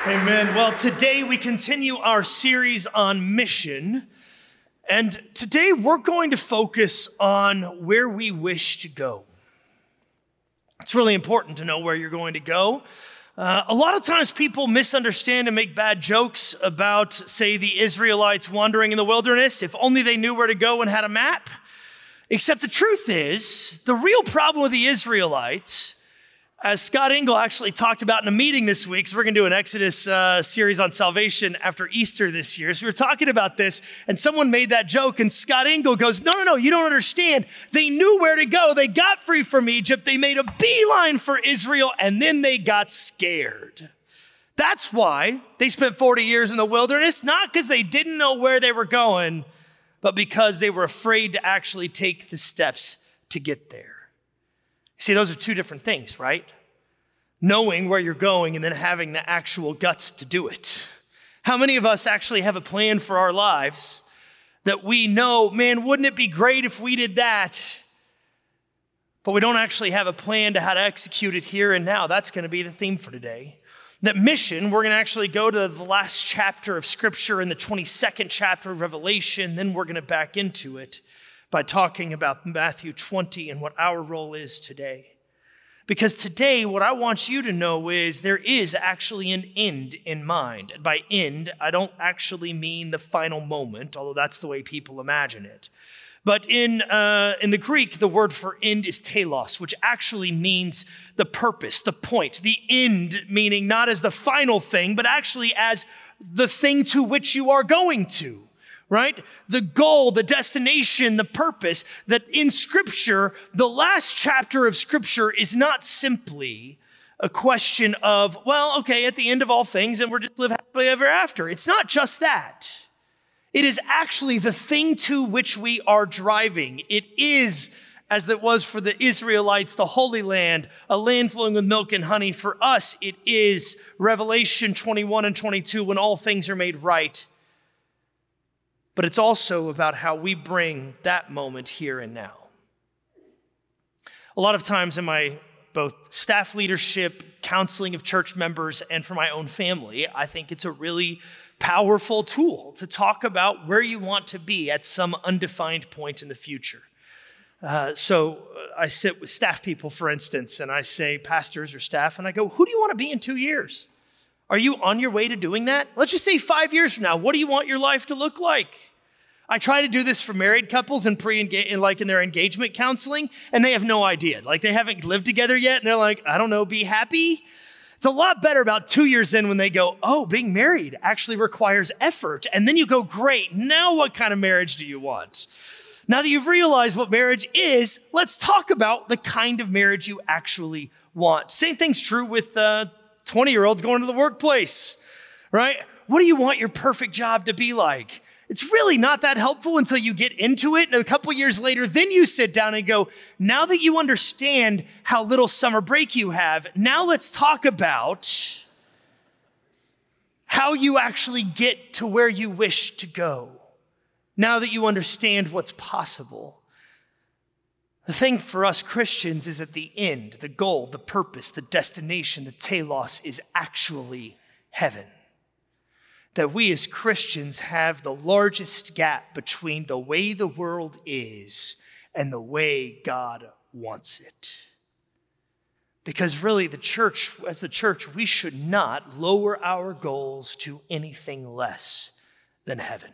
Amen. Well, today we continue our series on mission. And today we're going to focus on where we wish to go. It's really important to know where you're going to go. A lot of times people misunderstand and make bad jokes about, say, the Israelites wandering in the wilderness. If only they knew where to go and had a map. Except the truth is, the real problem with the Israelites, as Scott Engel actually talked about in a meeting this week, so we're going to do an Exodus series on salvation after Easter this year. So we were talking about this, and someone made that joke, and Scott Engel goes, no, you don't understand. They knew where to go. They got free from Egypt. They made a beeline for Israel, and then they got scared. That's why they spent 40 years in the wilderness, not because they didn't know where they were going, but because they were afraid to actually take the steps to get there. See, those are two different things, right? Knowing where you're going and then having the actual guts to do it. How many of us actually have a plan for our lives that we know, man, wouldn't it be great if we did that? But we don't actually have a plan to how to execute it here and now. That's going to be the theme for today. That mission, we're going to actually go to the last chapter of Scripture in the 22nd chapter of Revelation. Then we're going to back into it by talking about Matthew 20 and what our role is today. Because today, what I want you to know is there is actually an end in mind. And by end, I don't actually mean the final moment, although that's the way people imagine it. But in the Greek, the word for end is telos, which actually means the purpose, the point, the end, meaning not as the final thing, but actually as the thing to which you are going to. Right? The goal, the destination, the purpose, that in Scripture, the last chapter of Scripture is not simply a question of, well, okay, at the end of all things, and we're just live happily ever after. It's not just that. It is actually the thing to which we are driving. It is, as it was for the Israelites, the Holy Land, a land flowing with milk and honey. For us, it is Revelation 21 and 22, when all things are made right. But it's also about how we bring that moment here and now. A lot of times in my both staff leadership, counseling of church members, and for my own family, I think it's a really powerful tool to talk about where you want to be at some undefined point in the future. So I sit with staff people, for instance, and I say, pastors or staff, and I go, who do you want to be in 2 years? Are you on your way to doing that? Let's just say 5 years from now, what do you want your life to look like? I try to do this for married couples in their engagement counseling, and they have no idea. Like they haven't lived together yet, and they're like, I don't know, be happy? It's a lot better about 2 years in when they go, oh, being married actually requires effort. And then you go, great, now what kind of marriage do you want? Now that you've realized what marriage is, let's talk about the kind of marriage you actually want. Same thing's true with 20-year-olds going to the workplace, right? What do you want your perfect job to be like? It's really not that helpful until you get into it. And a couple years later, then you sit down and go, now that you understand how little summer break you have, now let's talk about how you actually get to where you wish to go. Now that you understand what's possible. The thing for us Christians is that the end, the goal, the purpose, the destination, the telos is actually heaven. That we as Christians have the largest gap between the way the world is and the way God wants it. Because really, as the church, we should not lower our goals to anything less than heaven.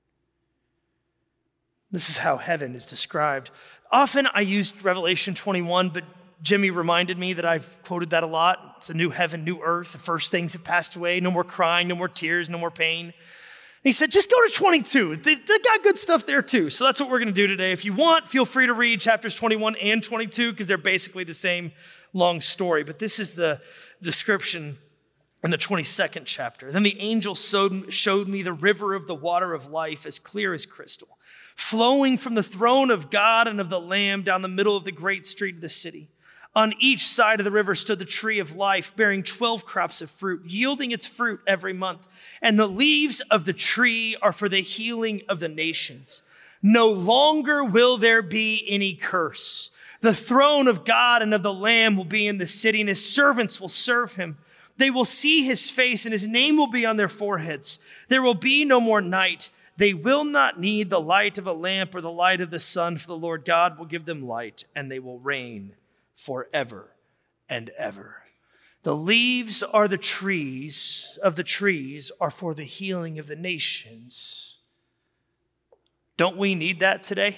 This is how heaven is described. Often I used Revelation 21, but Jimmy reminded me that I've quoted that a lot. It's a new heaven, new earth. The first things have passed away. No more crying, no more tears, no more pain. And he said, just go to 22. They got good stuff there too. So that's what we're going to do today. If you want, feel free to read chapters 21 and 22 because they're basically the same long story. But this is the description in the 22nd chapter. Then the angel showed me the river of the water of life as clear as crystal, flowing from the throne of God and of the Lamb down the middle of the great street of the city. On each side of the river stood the tree of life, bearing 12 crops of fruit, yielding its fruit every month. And the leaves of the tree are for the healing of the nations. No longer will there be any curse. The throne of God and of the Lamb will be in the city, and his servants will serve him. They will see his face, and his name will be on their foreheads. There will be no more night. They will not need the light of a lamp or the light of the sun, for the Lord God will give them light, and they will reign forever and ever. The leaves are the trees are for the healing of the nations. Don't we need that today?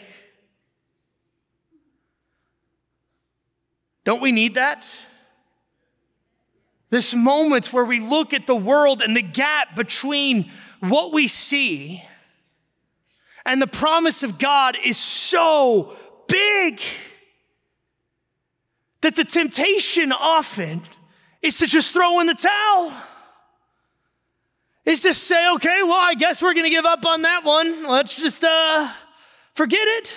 Don't we need that? This moment where we look at the world and the gap between what we see and the promise of God is so big that the temptation often is to just throw in the towel. Is to say, okay, well, I guess we're going to give up on that one. Let's just forget it.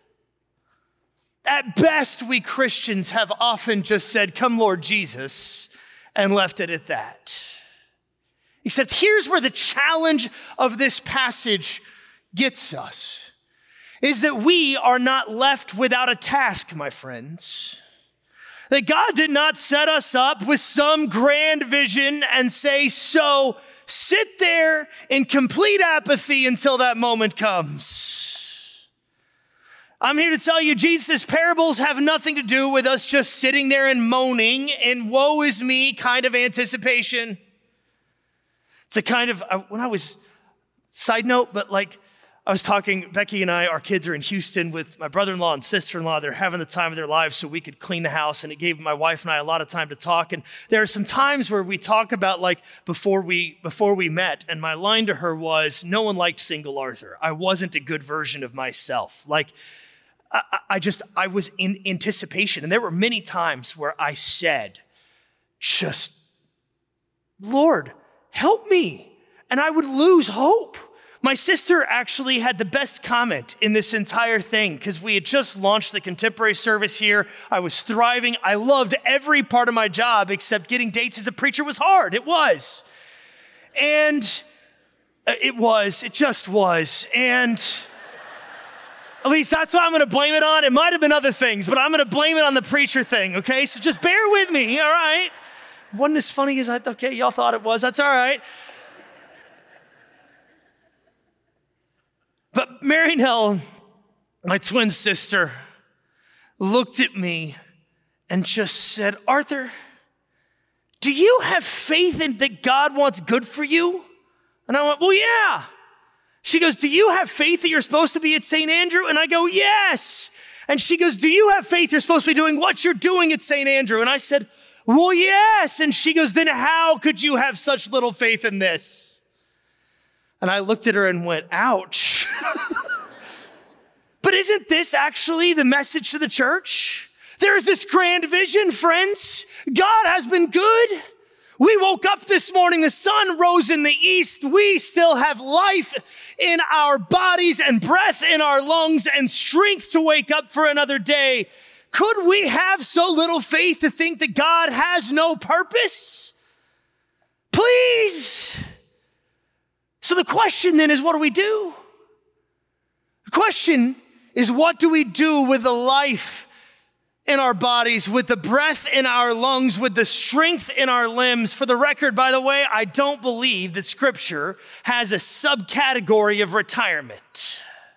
At best, we Christians have often just said, come Lord Jesus, and left it at that. Except here's where the challenge of this passage gets us, is that we are not left without a task, my friends. That God did not set us up with some grand vision and say, so sit there in complete apathy until that moment comes. I'm here to tell you, Jesus' parables have nothing to do with us just sitting there and moaning and woe is me kind of anticipation. It's a kind of, side note, but like I was talking, Becky and I, our kids are in Houston with my brother-in-law and sister-in-law. They're having the time of their lives so we could clean the house, and it gave my wife and I a lot of time to talk. And there are some times where we talk about like before we met, and my line to her was, no one liked single Arthur. I wasn't a good version of myself. Like, I was in anticipation. And there were many times where I said, just, Lord, help me. And I would lose hope. My sister actually had the best comment in this entire thing because we had just launched the contemporary service here. I was thriving. I loved every part of my job except getting dates as a preacher was hard. It was. And it just was. And at least that's what I'm going to blame it on. It might have been other things, but I'm going to blame it on the preacher thing, okay? So just bear with me, all right? Wasn't as funny as okay, y'all thought it was. That's all right. But Mary Nell, my twin sister, looked at me and just said, Arthur, do you have faith in that God wants good for you? And I went, well, yeah. She goes, do you have faith that you're supposed to be at St. Andrew? And I go, yes. And she goes, do you have faith you're supposed to be doing what you're doing at St. Andrew? And I said, well, yes. And she goes, then how could you have such little faith in this? And I looked at her and went, ouch. But isn't this actually the message to the church? There's this grand vision, friends. God has been good. We woke up this morning, the sun rose in the east. We still have life in our bodies and breath in our lungs and strength to wake up for another day. Could we have so little faith to think that God has no purpose? Please. So the question then is, what do we do? The question is, what do we do with the life in our bodies, with the breath in our lungs, with the strength in our limbs? For the record, by the way, I don't believe that Scripture has a subcategory of retirement.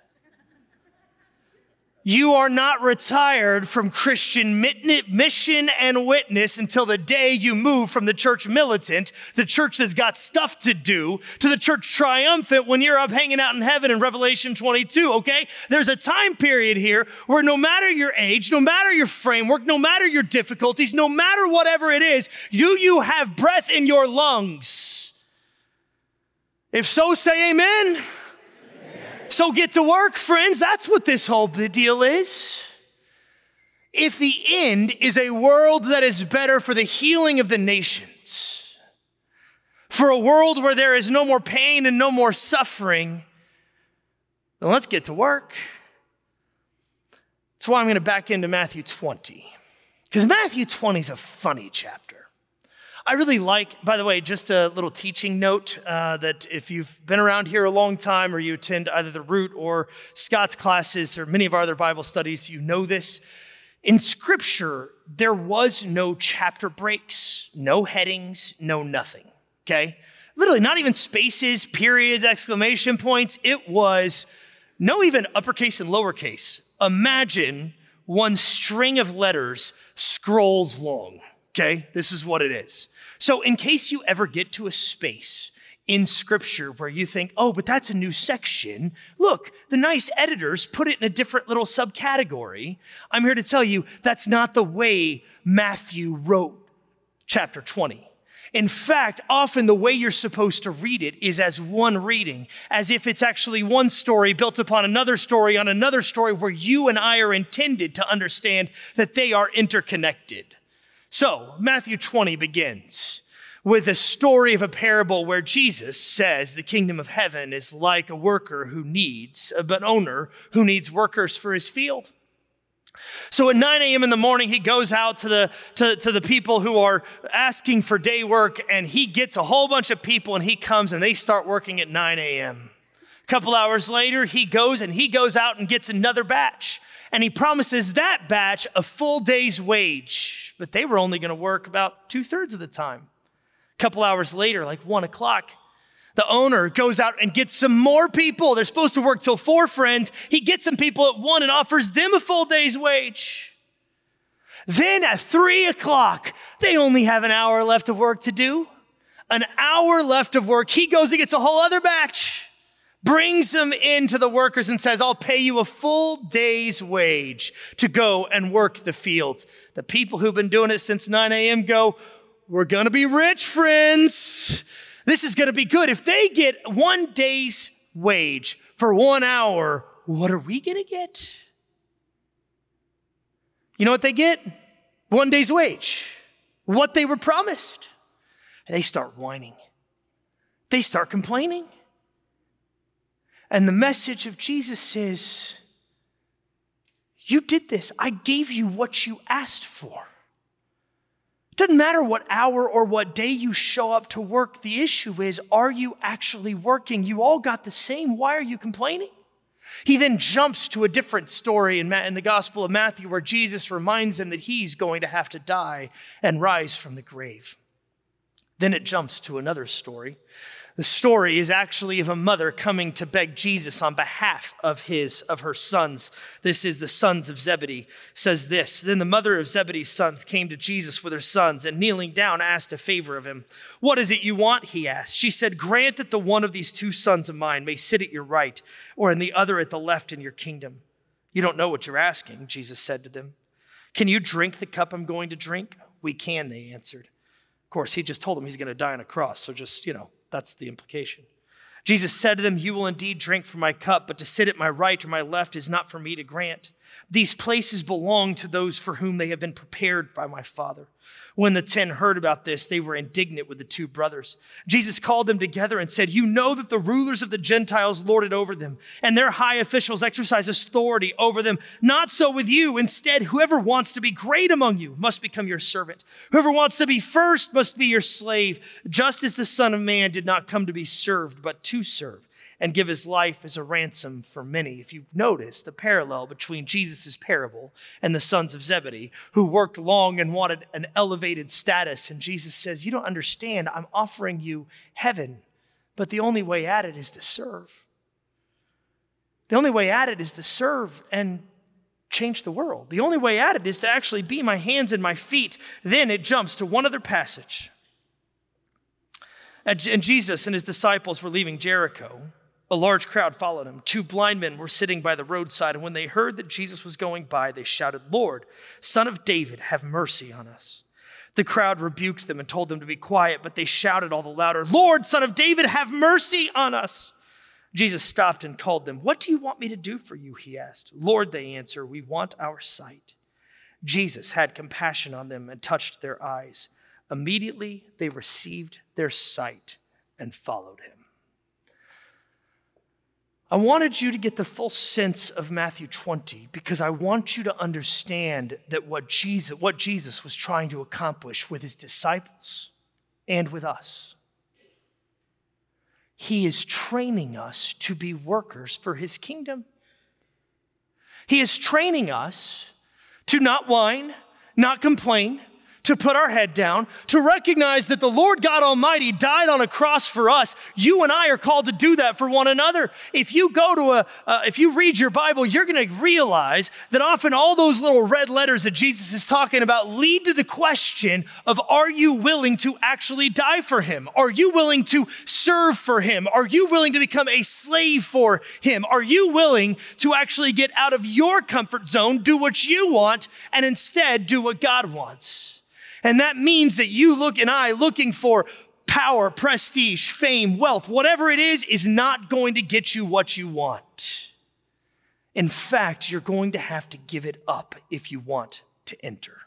You are not retired from Christian mission and witness until the day you move from the church militant, the church that's got stuff to do, to the church triumphant when you're up hanging out in heaven in Revelation 22, okay? There's a time period here where no matter your age, no matter your framework, no matter your difficulties, no matter whatever it is, you have breath in your lungs. If so, say amen. So get to work, friends. That's what this whole deal is. If the end is a world that is better for the healing of the nations, for a world where there is no more pain and no more suffering, then let's get to work. That's why I'm going to back into Matthew 20, because Matthew 20 is a funny chapter. I really like, by the way, just a little teaching note that if you've been around here a long time or you attend either the Root or Scott's classes or many of our other Bible studies, you know this. In Scripture, there was no chapter breaks, no headings, no nothing, okay? Literally, not even spaces, periods, exclamation points. It was no even uppercase and lowercase. Imagine one string of letters scrolls long, okay? This is what it is. So in case you ever get to a space in Scripture where you think, oh, but that's a new section. Look, the nice editors put it in a different little subcategory. I'm here to tell you that's not the way Matthew wrote chapter 20. In fact, often the way you're supposed to read it is as one reading, as if it's actually one story built upon another story on another story where you and I are intended to understand that they are interconnected. So Matthew 20 begins with a story of a parable where Jesus says the kingdom of heaven is like a worker who needs, an owner who needs workers for his field. So at 9 a.m. in the morning, he goes out to the people who are asking for day work, and he gets a whole bunch of people, and he comes and they start working at 9 a.m. A couple hours later, he goes out and gets another batch, and he promises that batch a full day's wage, but they were only going to work about 2/3 of the time. A couple hours later, like 1 o'clock, the owner goes out and gets some more people. They're supposed to work till 4, friends. He gets some people at 1 and offers them a full day's wage. Then at 3 o'clock, they only have an hour left of work to do. An hour left of work. He goes and gets a whole other batch, brings them into the workers and says, I'll pay you a full day's wage to go and work the fields. The people who've been doing it since 9 a.m. go, we're going to be rich, friends. This is going to be good. If they get 1 day's wage for 1 hour, what are we going to get? You know what they get? 1 day's wage. What they were promised. And they start whining. They start complaining. And the message of Jesus is, you did this. I gave you what you asked for. It doesn't matter what hour or what day you show up to work. The issue is, are you actually working? You all got the same. Why are you complaining? He then jumps to a different story in the Gospel of Matthew where Jesus reminds them that he's going to have to die and rise from the grave. Then it jumps to another story. The story is actually of a mother coming to beg Jesus on behalf of her sons. This is the sons of Zebedee. Says this, then the mother of Zebedee's sons came to Jesus with her sons and kneeling down asked a favor of him. What is it you want? He asked. She said, grant that the one of these 2 sons of mine may sit at your right or in the other at the left in your kingdom. You don't know what you're asking, Jesus said to them. Can you drink the cup I'm going to drink? We can, they answered. Of course, he just told them he's going to die on a cross. So just, that's the implication. Jesus said to them, you will indeed drink from my cup, but to sit at my right or my left is not for me to grant. These places belong to those for whom they have been prepared by my Father. When the 10 heard about this, they were indignant with the 2 brothers. Jesus called them together and said, you know that the rulers of the Gentiles lord it over them, and their high officials exercise authority over them. Not so with you. Instead, whoever wants to be great among you must become your servant. Whoever wants to be first must be your slave, just as the Son of Man did not come to be served, but to serve and give his life as a ransom for many. If you notice the parallel between Jesus' parable and the sons of Zebedee, who worked long and wanted an elevated status. And Jesus says, you don't understand. I'm offering you heaven, but the only way at it is to serve. The only way at it is to serve and change the world. The only way at it is to actually be my hands and my feet. Then it jumps to one other passage. And Jesus and his disciples were leaving Jericho. A large crowd followed him. 2 blind men were sitting by the roadside, and when they heard that Jesus was going by, they shouted, Lord, Son of David, have mercy on us. The crowd rebuked them and told them to be quiet, but they shouted all the louder, Lord, Son of David, have mercy on us. Jesus stopped and called them. What do you want me to do for you? He asked. Lord, they answered, we want our sight. Jesus had compassion on them and touched their eyes. Immediately they received their sight and followed him. I wanted you to get the full sense of Matthew 20 because I want you to understand that what Jesus was trying to accomplish with his disciples and with us. He is training us to be workers for his kingdom. He is training us to not whine, not complain, to put our head down, to recognize that the Lord God Almighty died on a cross for us. You and I are called to do that for one another. If you go to if you read your Bible, you're going to realize that often all those little red letters that Jesus is talking about lead to the question of, are you willing to actually die for him? Are you willing to serve for him? Are you willing to become a slave for him? Are you willing to actually get out of your comfort zone, do what you want, and instead do what God wants? And that means that you looking for power, prestige, fame, wealth, whatever it is not going to get you what you want. In fact, you're going to have to give it up if you want to enter.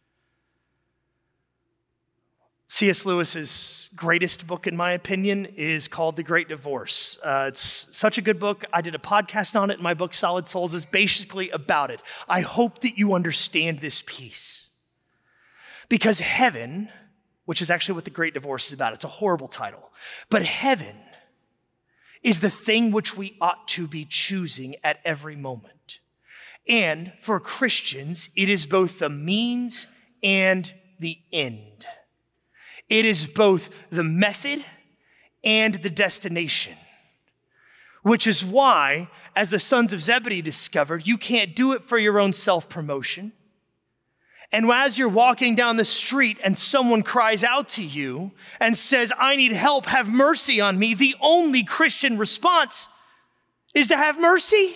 C.S. Lewis's greatest book, in my opinion, is called The Great Divorce. It's such a good book. I did a podcast on it, and my book, Solid Souls, is basically about it. I hope that you understand this piece. Because heaven, which is actually what The Great Divorce is about, it's a horrible title, but heaven is the thing which we ought to be choosing at every moment. And for Christians, it is both the means and the end. It is both the method and the destination, which is why, as the sons of Zebedee discovered, you can't do it for your own self-promotion. And as you're walking down the street and someone cries out to you and says, I need help, have mercy on me, the only Christian response is to have mercy.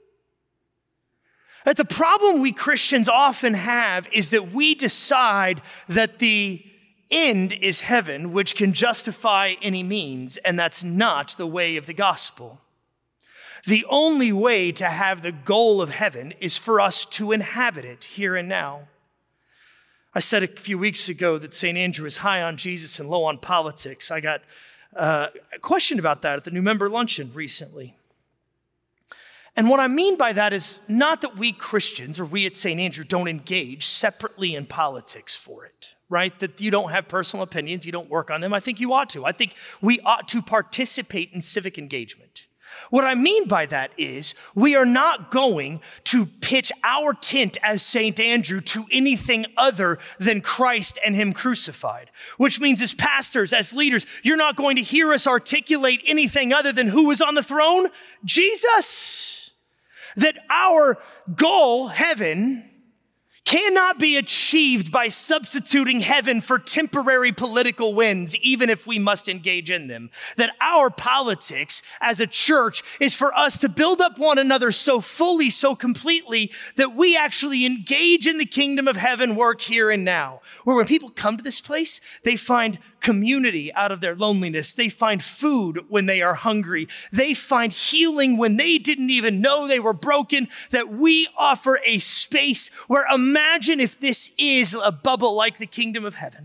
That the problem we Christians often have is that we decide that the end is heaven, which can justify any means, and that's not the way of the gospel. The only way to have the goal of heaven is for us to inhabit it here and now. I said a few weeks ago that St. Andrew is high on Jesus and low on politics. I got a question about that at the new member luncheon recently. And what I mean by that is not that we Christians or we at St. Andrew don't engage separately in politics for it, right? That you don't have personal opinions, you don't work on them. I think you ought to. I think we ought to participate in civic engagement. What I mean by that is we are not going to pitch our tent as St. Andrew to anything other than Christ and him crucified, which means as pastors, as leaders, you're not going to hear us articulate anything other than who is on the throne? Jesus. That our goal, heaven, cannot be achieved by substituting heaven for temporary political wins, even if we must engage in them. That our politics as a church is for us to build up one another so fully, so completely, that we actually engage in the kingdom of heaven work here and now. Where when people come to this place, they find community out of their loneliness. They find food when they are hungry. They find healing when they didn't even know they were broken. That we offer a space where imagine if this is a bubble like the kingdom of heaven,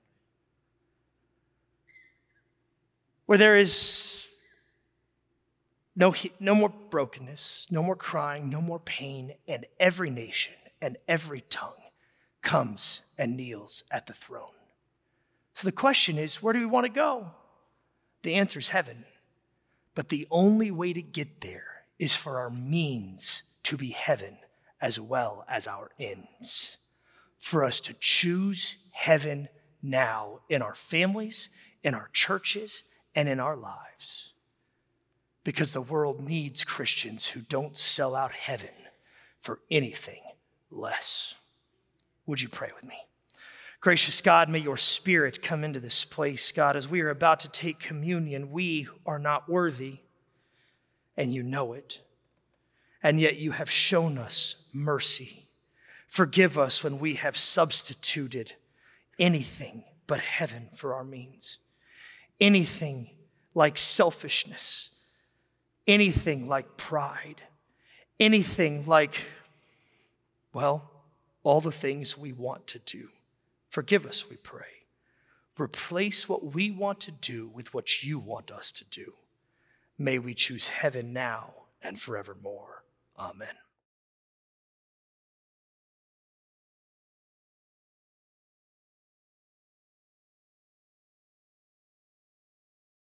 where there is no more brokenness, no more crying, no more pain, and every nation and every tongue comes and kneels at the throne. So the question is, where do we want to go? The answer is heaven. But the only way to get there is for our means to be heaven as well as our ends. For us to choose heaven now in our families, in our churches, and in our lives. Because the world needs Christians who don't sell out heaven for anything less. Would you pray with me? Gracious God, may your Spirit come into this place. God, as we are about to take communion, we are not worthy, and you know it. And yet you have shown us mercy. Forgive us when we have substituted anything but heaven for our means. Anything like selfishness, anything like pride, anything like, well, all the things we want to do. Forgive us, we pray. Replace what we want to do with what you want us to do. May we choose heaven now and forevermore. Amen.